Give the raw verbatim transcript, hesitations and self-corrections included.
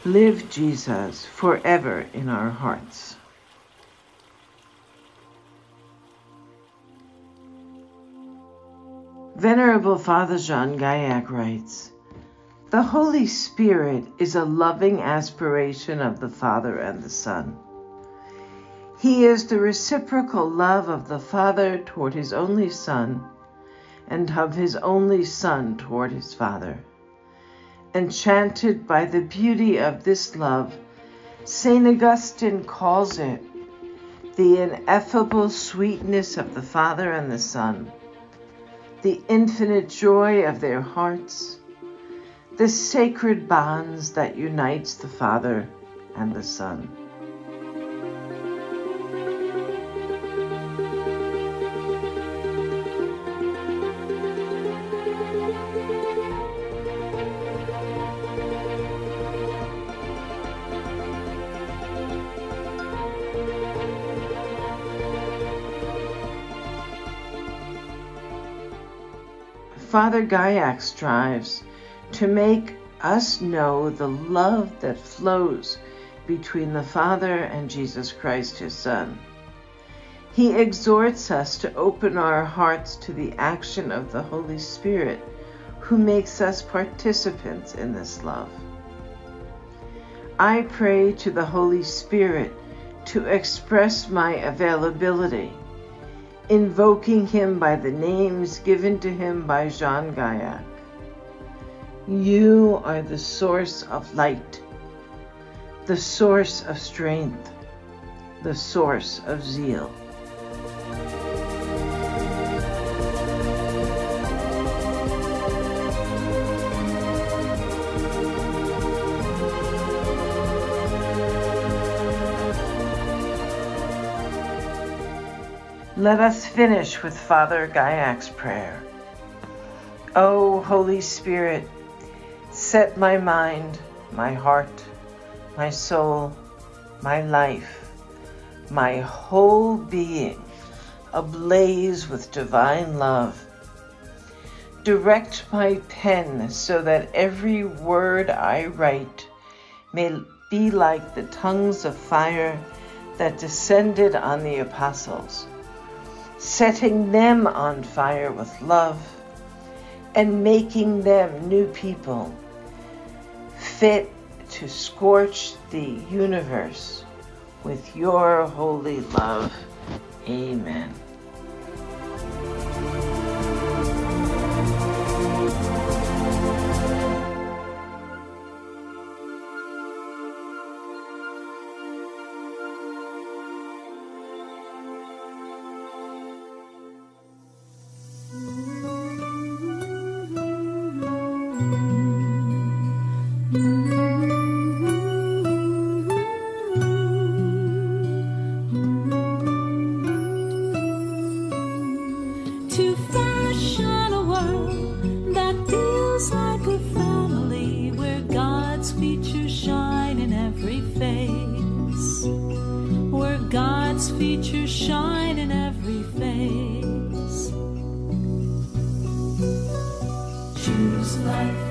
Live, Jesus, forever in our hearts. Venerable Father Jean Gaillac writes, "The Holy Spirit is a loving aspiration of the Father and the Son. He is the reciprocal love of the Father toward his only Son, and of his only Son toward his Father. Enchanted by the beauty of this love, Saint Augustine calls it the ineffable sweetness of the Father and the Son, the infinite joy of their hearts, the sacred bonds that unites the Father and the Son." Father Gaillac strives to make us know the love that flows between the Father and Jesus Christ, his Son. He exhorts us to open our hearts to the action of the Holy Spirit, who makes us participants in this love. I pray to the Holy Spirit to express my availability, invoking him by the names given to him by Jean Gaillac. You are the source of light, the source of strength, the source of zeal. Let us finish with Father Gaillac's prayer. O Holy Spirit, set my mind, my heart, my soul, my life, my whole being ablaze with divine love. Direct my pen so that every word I write may be like the tongues of fire that descended on the apostles, setting them on fire with love and making them new people, fit to scorch the universe with your holy love. Amen. To fashion a world that feels like a family, where God's features shine in every face, where God's features shine in every face. Choose life.